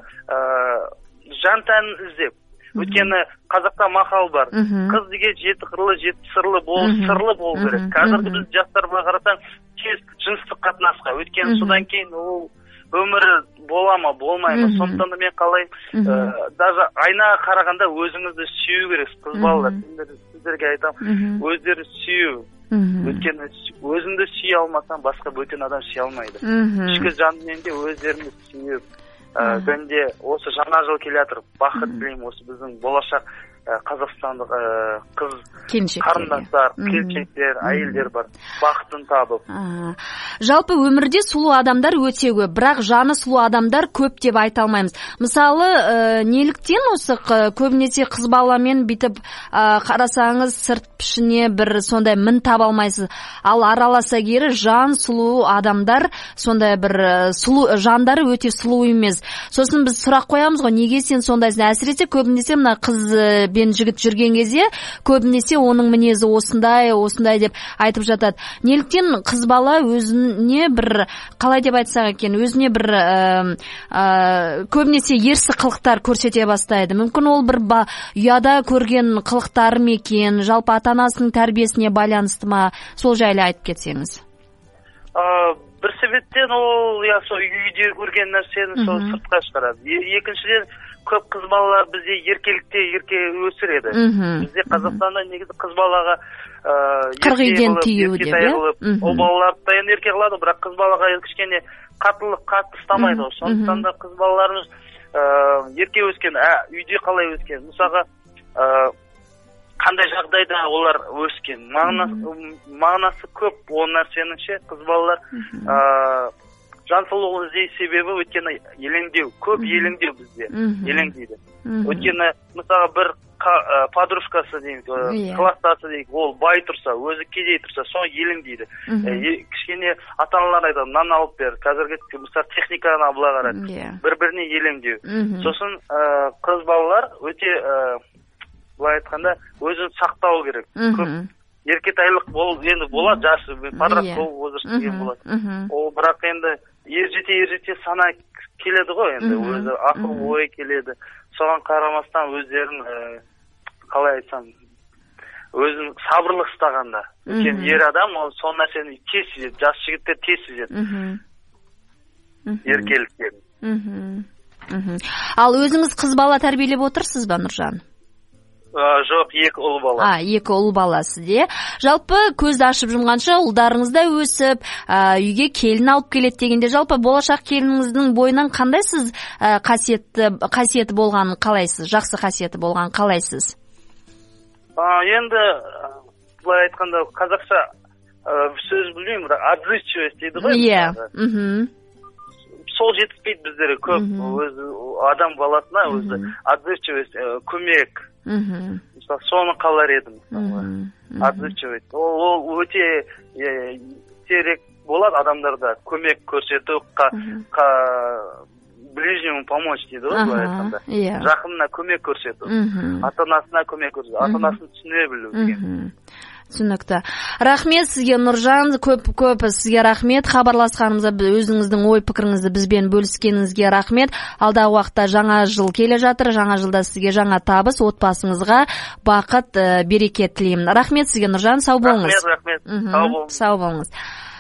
жан тәнін іздеп. Өйткені қазақта мақал бар. Қыз деген жеті қырлы, жеті сырлы бол, сырлы бол керек. Қазіргі біз жастарға қарасаң, тез жыныстық қатынасқа. Өйткені содан кейін ол өмірі бола ма, болмай ма. Сондықтан да мен қалаймын, даже айнаға қарағанда өзіңізді сүю керек. Қыз балалар, сіздерге айтамын, өздері сүю. Өйткені өзіңді сүйе алмасаң, басқа бөтен адам сүйе алмайды. Ішкі жанымен де өздеріңді сүйіп, күнде осы жаңа жыл келе жатыр, бақыт тілеймін осы біздің болашақ қазақстандық қыз қарындастар, келіншектер, әйелдер бар, бақытын табып. Жалпы өмірде сұлу адамдар өте көп, бірақ жаны сұлу адамдар көп деп айта алмаймыз. Мысалы, неліктен осы көбінесе қыз баламен бүйтіп қарасаңыз сырт пішіне бір сондай мін таба алмайсыз. Ал араласа кері жан сұлу адамдар, сондай бір сұлу жандары өте сұлу емес. Сосын біз сұрақ қоямыз ғой, неге сен сондайсың? Әсіресе көбінесе мына қыз бен жігіт жүрген кезде көбінесе оның мінезі осындай, осындай деп айтып жатады. Неліктен қыз бала өзіне бір, қалай деп айтсақ екен, өзіне бір көбінесе ерсі қылықтар көрсете бастайды. Мүмкін ол бір ұяда көрген қылықтары ма екен, жалпы ата-анасының тәрбиесіне байланысты ма? Сол жайлы айтып кетсеңіз. бір себептен ол иә сол үйде көрген нәрсені сол сыртқа шығарады. Екіншіден көп қыз балалар бізде еркелікте ерке өсіреді. Бізде Қазақстанда негізі қыз балаға қырық үйден тыю деп, ол балаларды да енді ерке қылады, бірақ қыз балаға кішкене қаттылық қатты ұстамайды. Сондықтан да қыз балаларымыз ерке өскен, үйде қалай өскен, мысалға қандай жағдайда олар өскен, мағынасы көп ол нәрсенің ше. Қыз балалар жансұлулығын іздей себебі өйткені елеңдеу, көп елеңдеу бізде, елеңдейді. Өйткені мысалға бір подружкасы дейік, класстасы дейік, ол бай тұрса, өзі кедей тұрса, соны елеңдейді. Кішкене ата-аналар айтады, нан алып бер, қазіргі мысалы техниканы абыла қарайды, бір-біріне елеңдеу. Сосын қыз балалар өте былай айтқанда өзін сақтау керек. Көп еркетайлық бол енді болады, жасы подростковый возраст деген болады. Ол бірақ енді ержете ержете сана келеді ғой, енді өзі ақыл ой келеді. Соған қарамастан өздерін қалай айтсам, өзін сабырлық ұстағанда. Өйткені ер адам ол сол нәрсені тез сезеді, жас жігіттер тез сезеді. Еркеліктерін. Ал өзіңіз қыз бала тәрбиелеп отырсыз ба, Нұржан? Жоқ, екі ұл бала. А, екі ұл баласы де. Жалпы көзді ашып жұмғанша ұлдарыңыз да өсіп, үйге келін алып келеді дегенде, жалпы болашақ келініңіздің бойынан қандай сіз қасиетті қасиеті болғанын қалайсыз? Жақсы қасиеті болғанын қалайсыз? Енді былай айтқанда қазақша сөз білмеймін, бірақ отзывчивость дейді ғой. Иә. Сол жетіспейді біздерге көп. Өзі адам баласына өзі отзывчивость, көмек. Мысалы, соны қалар едім. Отзывчивость. Ол өте терек болады адамдарда. Көмек көрсету, ближнему помочь дейді ғой, былай айтқанда. Жақынына көмек көрсету. Ата-анасына көмек көрсету. Ата-анасын түсіне білу деген. Түсінікті. Рахмет сізге, Нұржан, көп-көп сізге рахмет. Хабарласқанымызда өзіңіздің ой пікіріңізді бізбен бөліскеніңізге рахмет. Алдағы уақытта жаңа жыл келе жатыр. Жаңа жылда сізге жаңа табыс, отбасыңызға бақыт, береке тілеймін. Рахмет сізге, Нұржан, сау болыңыз. Рахмет, рахмет. Сау болыңыз. Сау болыңыз.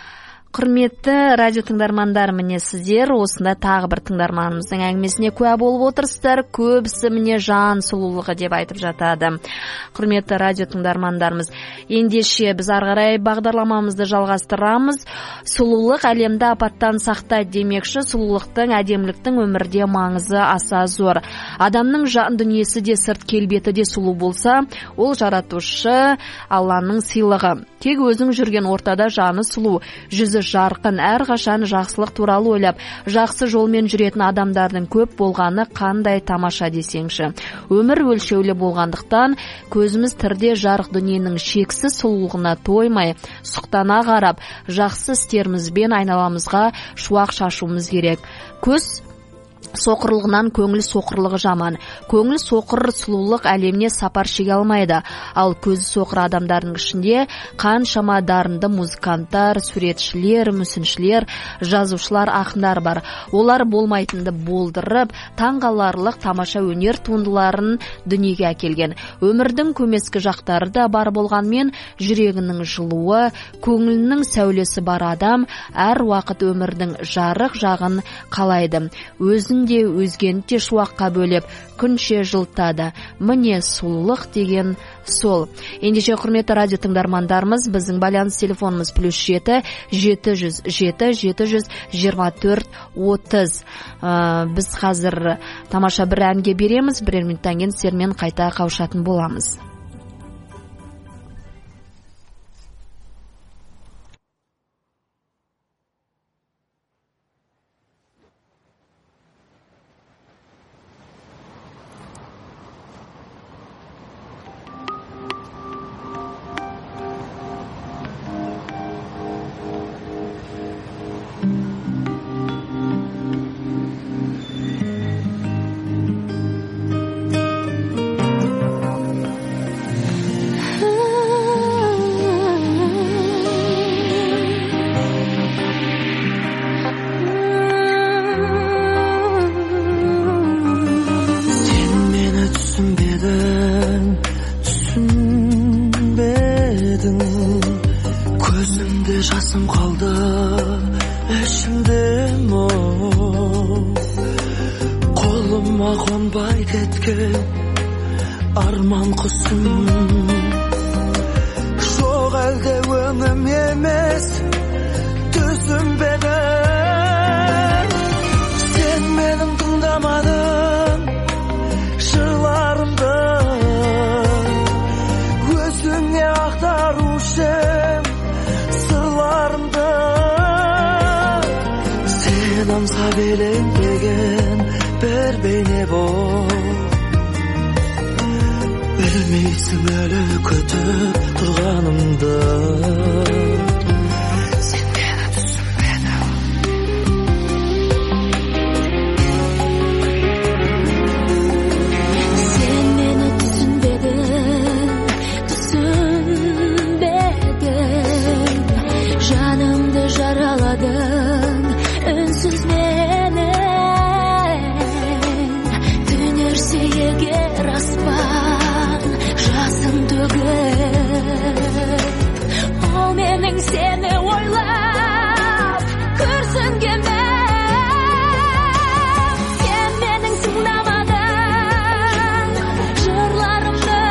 Құрметті радио тыңдармандар, міне сіздер осында тағы бір тыңдарманымыздың әңгімесіне куә болып отырсыздар. Көбісі міне жан сұлулығы деп айтып жатады. Құрметті радио тыңдармандарымыз, ендеше біз ары қарай бағдарламамызды жалғастырамыз. Сұлулық әлемді апаттан сақтайды демекші, сұлулықтың, әдеміліктің өмірде маңызы аса зор. Адамның жан дүниесі де сырт келбеті де сұлу болса, ол жаратушы Алланың сыйлығы. Тек өзің жүрген ортада жаны сұлу, жүзі жарқын, әрқашан жақсылық туралы ойлап, жақсы жолмен жүретін адамдардың көп болғаны қандай тамаша десеңші. Өмір өлшеулі болғандықтан, көзіміз тірде жарық дүниенің шексіз сұлулығына тоймай, сұқтана қарап, жақсы істерімізбен айналамызға шуақ шашуымыз керек. Көз соқырлығынан көңіл соқырлығы жаман. Көңіл соқыр сұлулық әлеміне сапар шеге алмайды. Ал көзі соқыр адамдардың ішінде қаншама дарынды музыканттар, суретшілер, мүсіншілер, жазушылар, ақындар бар. Олар болмайтынды болдырып, таңғаларлық тамаша өнер туындыларын дүниеге әкелген. Өмірдің көмескі жақтары да бар болғанмен, жүрегінің жылуы, көңілінің сәулесі бар адам әр уақыт өмірдің жарық жағын қалайды. Өзін де өзгені де шуаққа бөлеп күнше жылтады. Міне сұлулық деген сол. Ендеше құрметті радио тыңдармандарымыз, біздің байланыс телефонымыз плюс жеті жеті жүз жеті жеті жүз жиырма төрт отыз. Біз қазір тамаша бір әнге береміз. Бірер минуттан кейін сіздермен қайта қауышатын боламыз. Қолыма қонбай кеткен арман құсым, жоқ әлде өңім емес түсінбедің. Сен менің тыңдамадың жырларымды, өзіңе ақтарушым сырларымды. Сен аңсап елеңдеген бір бейне бол, білмейсің әлі күтіп тұрғанымды. Seni oylap kürsüngeme, sen benim tınlamadın jırlarımdı,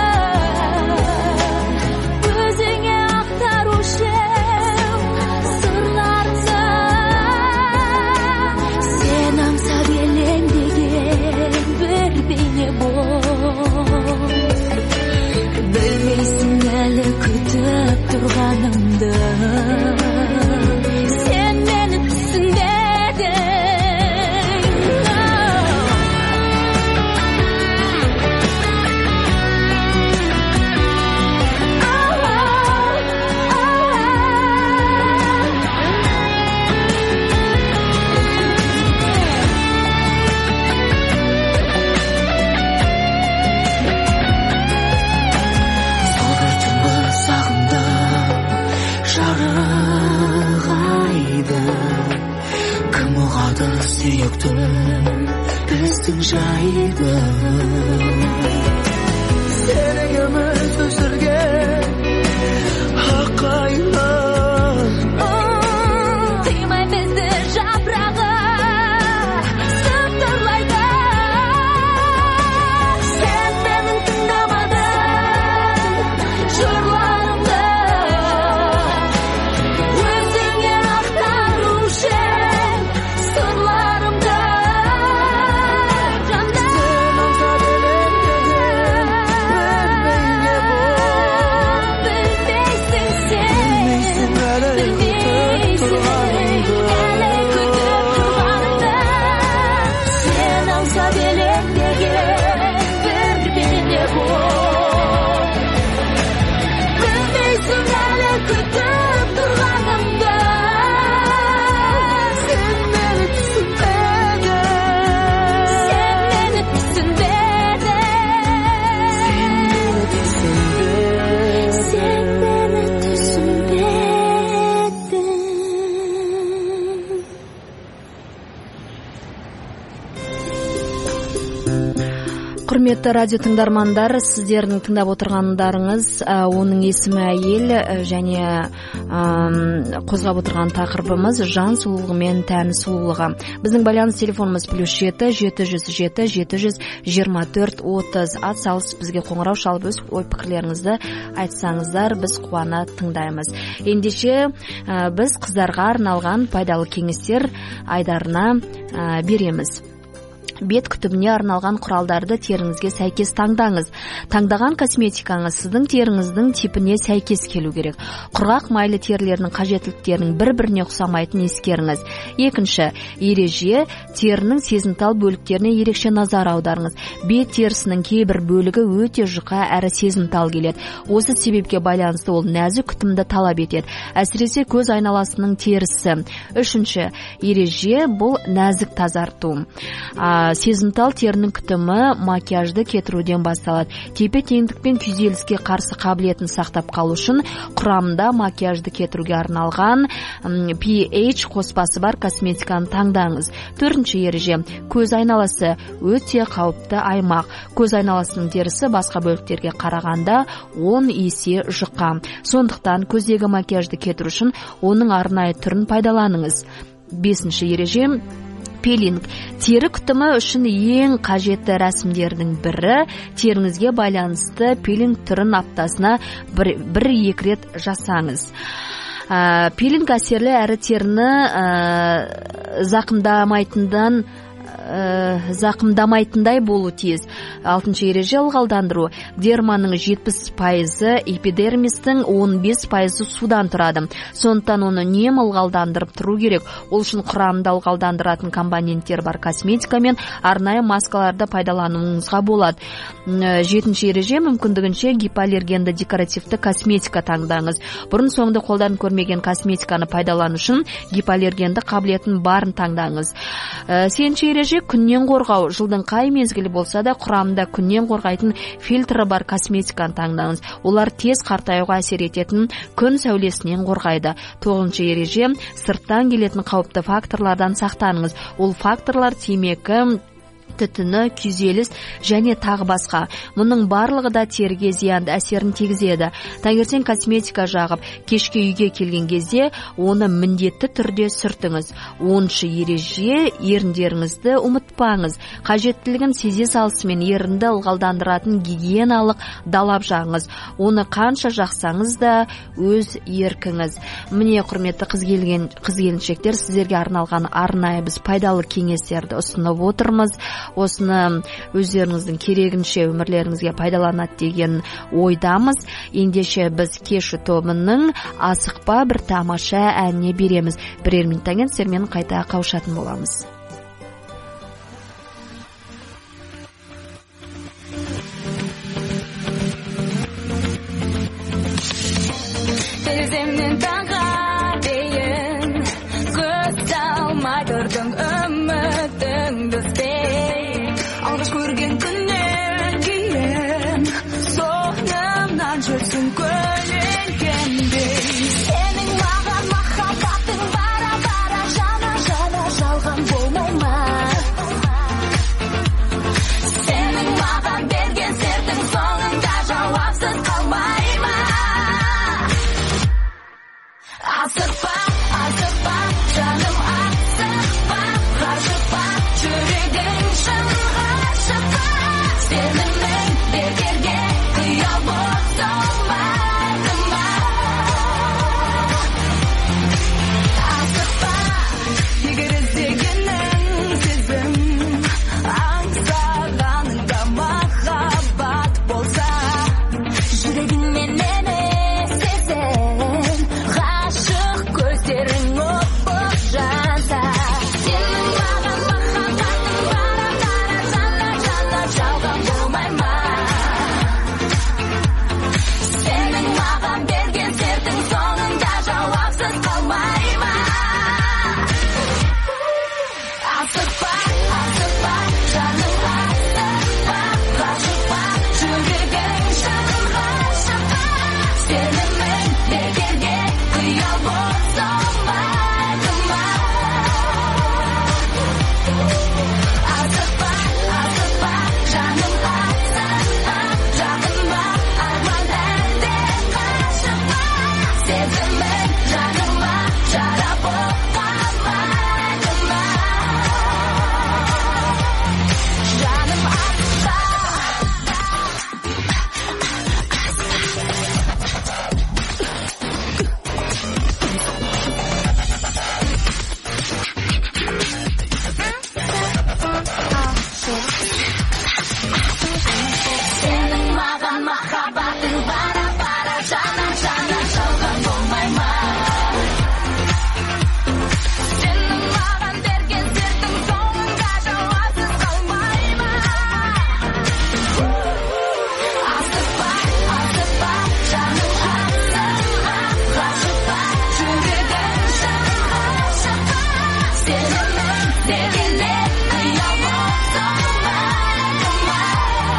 özüne aktaruşum sırlarımdı. Sen аңсап елеңдеген бір бейне бол, білмейсің әлі күтіп тұрғанымды. Sen beni düşünmedin. Сүйіктім біздің жайды, серігіміз өсірген ақ айлы, қимай бізді жапырағы сыбдырлайды. Сен менің тыңдамадың жырларымды, өзіңе ақтарушы сырларымды. Құрметті радио тыңдармандар, сіздердің тыңдап отырғандарыңыз оның есімі әйел және қозғап отырған тақырыбымыз жан сұлулығы мен тән сұлулығы. Біздің байланыс телефонымыз плюс жеті жеті жүз жеті жеті жүз жиырма төрт отыз. Атсалысып бізге қоңырау шалып өз ой пікірлеріңізді айтсаңыздар, біз қуана тыңдаймыз. Ендеше біз қыздарға арналған пайдалы кеңестер айдарына береміз. Бет күтіміне арналған құралдарды теріңізге сәйкес таңдаңыз. Таңдаған косметикаңыз сіздің теріңіздің типіне сәйкес келу керек. Құрғақ майлы терілердің қажеттіліктерінің бір-біріне ұқсамайтынын ескеріңіз. Екінші, ереже, терінің сезімтал бөліктеріне ерекше назар аударыңыз. Бет терісінің кейбір бөлігі өте жұқа әрі сезімтал келеді. Осы себепке байланысты ол нәзік күтімді талап етеді, әсіресе көз айналасының терісі. Үшінші, ереже бұл нәзік тазарту. Сезімтал терінің күтімі макияжды кетіруден басталады. Тепе-теңдік пен күйзеліске қарсы қабілетін сақтап қалу үшін құрамында макияжды кетіруге арналған pH қоспасы бар косметиканы таңдаңыз. Төртінші ереже, көз айналасы өте қауіпті аймақ. Көз айналасының терісі басқа бөліктерге қарағанда он есе жұқа. Сондықтан көздегі макияжды кетіру үшін оның арнайы түрін пайдаланыңыз. Бесінші ереже, пилинг тері күтімі үшін ең қажетті рәсімдердің бірі. Теріңізге байланысты пилинг түрін аптасына бір, бір екі рет жасаңыз. Ә, пилинг әсерлі әрі теріні ә, зақымдамайтындан зақымдамайтындай болу тиіс. Алтыншы ереже ылғалдандыру. Дерманың жетпіс пайызы эпидермистің он бес пайызы судан тұрады. Сондықтан оны үнемі ылғалдандырып тұру керек. Ол үшін құрамында ылғалдандыратын компоненттер бар косметика мен арнайы маскаларды пайдалануыңызға болады. Жетінші ереже мүмкіндігінше гипоаллергенді декоративті косметика таңдаңыз. Бұрын соңды қолдан көрмеген косметиканы пайдалану үшін гипоаллергенді қабілетін барын таңдаңыз. Сегізінші ереже күннен қорғау. Жылдың қай мезгілі болса да құрамында күннен қорғайтын фильтрі бар косметиканы таңдаңыз. Олар тез қартаюға әсер ететін күн сәулесінен қорғайды. Тоғызыншы ереже сырттан келетін қауіпті факторлардан сақтаныңыз. Ол факторлар темекі, түтіні, күйзеліс және тағы басқа. Мұның барлығы да теріге зиянды әсерін тигізеді. Таңертең косметика жағып, кешке үйге келген кезде оны міндетті түрде сүртіңіз. оныншы ереже еріндеріңізді ұмытпаңыз. Қажеттілігін сезе салысымен ерінді ылғалдандыратын гигиеналық далап жағыңыз. Оны қанша жақсаңыз да өз еркіңіз. Міне, құрметті қыз-келіншектер, сіздерге арналған арнайы біз пайдалы кеңестерді ұсынып отырмыз. Осыны өздеріңіздің керегінше өмірлеріңізге пайдаланады деген ойдамыз. Ендеше біз кеші тобының асықпа бір тамаша әніне береміз. Бірер минуттан кейін сіздермен қайта қауышатын боламыз. Тереземнен таңға дейін көз салмай тұрдың үмітіңді алғаш көрген күннен кейін соңымнан жүрсің көлеңкемдей. Сенің маған махаббатың бара-бара жана-жана жалған болмай ма? Сенің маған берген сертің соңында жауапсыз қалмай ма? Асықпа, асықпа, жаным асықпа, ғашықпа, жүрегің шын ғашықпа. Сенімің бекерге қиял боп солмайды ма? Асықпа, егер іздегенің сезім, аңсағаныңда махаббат болса, жүрегіңмен мені сезін, ғашық көздерің опық жанса. Сенің маған махаббатың бара-бара жана-жана жалған болмай ма? Сенің маған берген сертің соңында жауапсыз қалмай ма? Асықпа, асықпа, жаным асықпа, ғашықпа, жүрегің шын ғашықпа. Сенімің бекерге қиял боп солмайды ма? Асықпа, асықпа, жаным асықпа, жақынма, арман әлде қашықпа. Сезімің жаныма жара боп қалмайды ма? Жаным асықпа. Сенің маған махаббатың бара-бара жана-жана жалған болмай ма? Сенің маған берген сертің соңында жауапсыз қалмай ма? Асықпа, асықпа, жаным асықпа, ғашықпа, жүрегің шын ғашықпа. Сенімің бекерге қиял боп солмайды ма?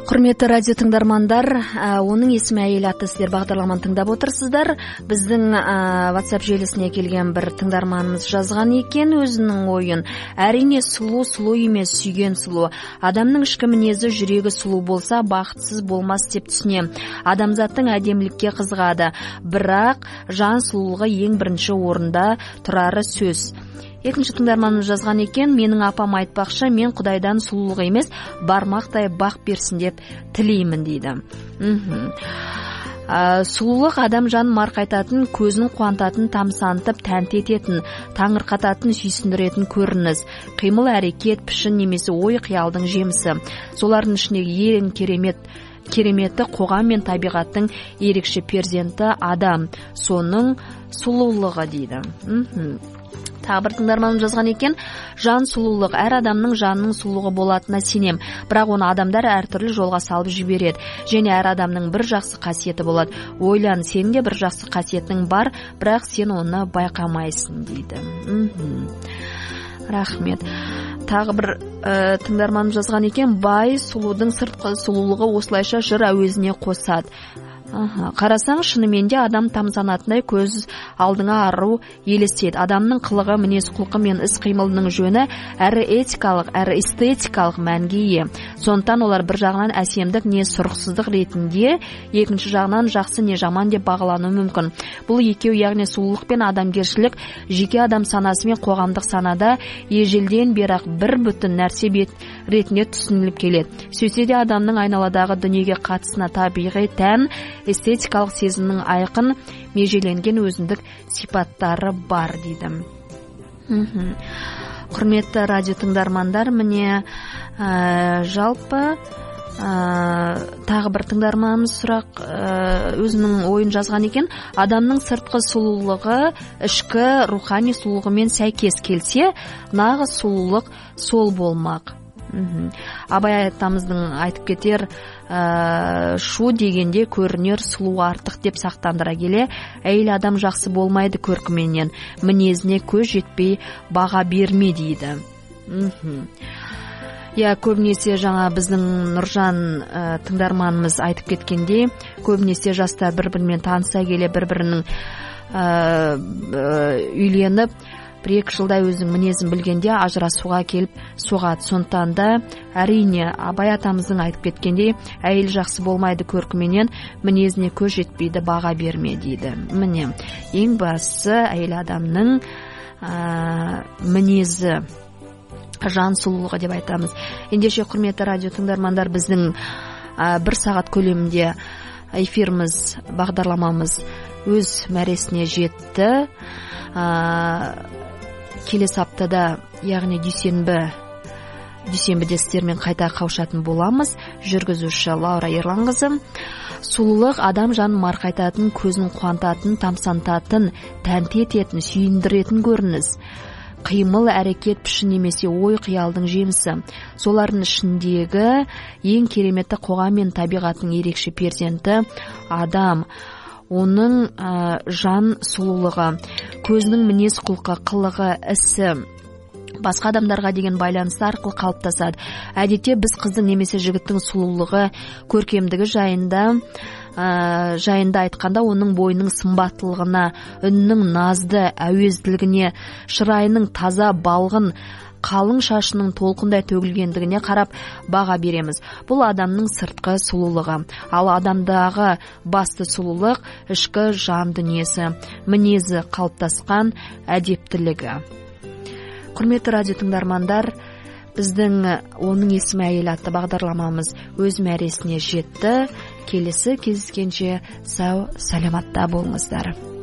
Құрметті радио тыңдармандар, оның есімі әйел атты сіздер бағдарламаны тыңдап отырсыздар. Біздің WhatsApp желісіне келген бір тыңдарманымыз жазған екен өзінің ойын. Әрине сұлу сұлу емес, сүйген сұлу. Адамның ішкі мінезі, жүрегі сұлу болса, бақытсыз болмас деп түсінем. Адамзаттың әдемілікке қызығады, бірақ жан сұлулығы ең бірінші орында тұрары сөз. Екінші тыңдарманымыз жазған екен, менің апам айтпақшы, мен Құдайдан сұлулық емес, бармақтай бақ берсін деп тілеймін дейді. Ә, сұлулық адам жанын марқайтатын, көзін қуантатын, тамсантып, тәнті ететін, таңырқататын, сүйсіндіретін көрініс. Қимыл, әрекет, пішін немесе ой қиялдың жемісі. Солардың ішіндегі ең керемет кереметі қоғам мен табиғаттың ерекше перзенті адам. Соның сұлулығы дейді. Тағы бір тыңдарманым жазған екен, жан сұлулық, әр адамның жанының сұлулығы болатынына сенем, бірақ оны адамдар әртүрлі жолға салып жібереді. Және әр адамның бір жақсы қасиеті болады. Ойлан, сенің де бір жақсы қасиетің бар, бірақ сен оны байқамайсың дейді. Рахмет. Тағы бір ә, тыңдарманым жазған екен, бай сұлудың сыртқы сұлулығы осылайша жыр әуезіне қосады. Аха, қарасаң шынымен де адам тамсанатындай көз алдыңа ару елестейді. Адамның қылығы, мінез құлқы мен іс қимылының жөні әрі этикалық, әрі эстетикалық мәнге ие. Сондықтан олар бір жағынан әсемдік не сұрықсыздық ретінде, екінші жағынан жақсы не жаман деп бағалануы мүмкін. Бұл екеу, яғни сұлулық пен адамгершілік, жеке адам санасы мен қоғамдық санада ежелден бері бір бүтін нәрсе бет ретінде түсініліп келеді. Сөйтсе де адамның айналадағы дүниеге қатысына табиғи тән эстетикалық сезімнің айқын межеленген өзіндік сипаттары бар дейді. Құрметті радио тыңдармандар, міне ә, жалпы ә, тағы бір тыңдарманымыз сұрақ ә, өзінің ойын жазған екен. Адамның сыртқы сұлулығы ішкі рухани сұлулығымен сәйкес келсе, нағыз сұлулық сол болмақ. Абай атамыздың айтып кетер ә, шу дегенде көрінер сұлу артық деп сақтандыра келе, әйел адам жақсы болмайды көркіменен, мінезіне көз жетпей баға берме дейді. Я, көбінесе жаңа біздің Нұржан ә, тыңдарманымыз айтып кеткендей, көбінесе жастар бір-бірімен таныса келе, бір-бірінің ә, ә, үйленіп, бір-екі жылда өзінің мінезін білгенде ажырасуға келіп соғады. Сондықтан да әрине Абай атамыздың айтып кеткендей, әйел жақсы болмайды көркіменен, мінезіне көз жетпейді баға берме дейді. Міне, ең бастысы әйел адамның ә, мінезі, жан сұлулығы деп айтамыз. Ендеше құрметті радио тыңдармандар, біздің ә, бір сағат көлемінде эфиріміз, бағдарламамыз өз мәресіне жетті. ә, Келесі аптада, яғни дүйсенбі дүйсенбіде сіздермен қайта қауышатын боламыз. Жүргізуші Лаура Ерланқызы. Сұлулық адам жанын марқайтатын, көзін қуантатын, тамсантатын, тәнті ететін, сүйіндіретін көрініс. Қимыл, әрекет, пішін немесе ой қиялдың жемісі. Солардың ішіндегі ең кереметі қоғам мен табиғаттың ерекше перзенті адам. Оның ә, жан сұлулығы, көзінің мінез құлқы, қылығы, ісі басқа адамдарға деген байланысы арқылы қалыптасады. Әдетте біз қыздың немесе жігіттің сұлулығы, көркемдігі жайында ә, жайында айтқанда оның бойының сымбаттылығына, үннің назды әуезділігіне, шырайының таза балғын, қалың шашының толқындай төгілгендігіне қарап баға береміз. Бұл адамның сыртқы сұлулығы. Ал адамдағы басты сұлулық ішкі жан дүниесі, мінезі қалыптасқан әдептілігі. Құрметті радио тыңдармандар, біздің оның есімі әйел атты бағдарламамыз өз мәресіне жетті. Келесі кездескенше сау, саламатта болыңыздар.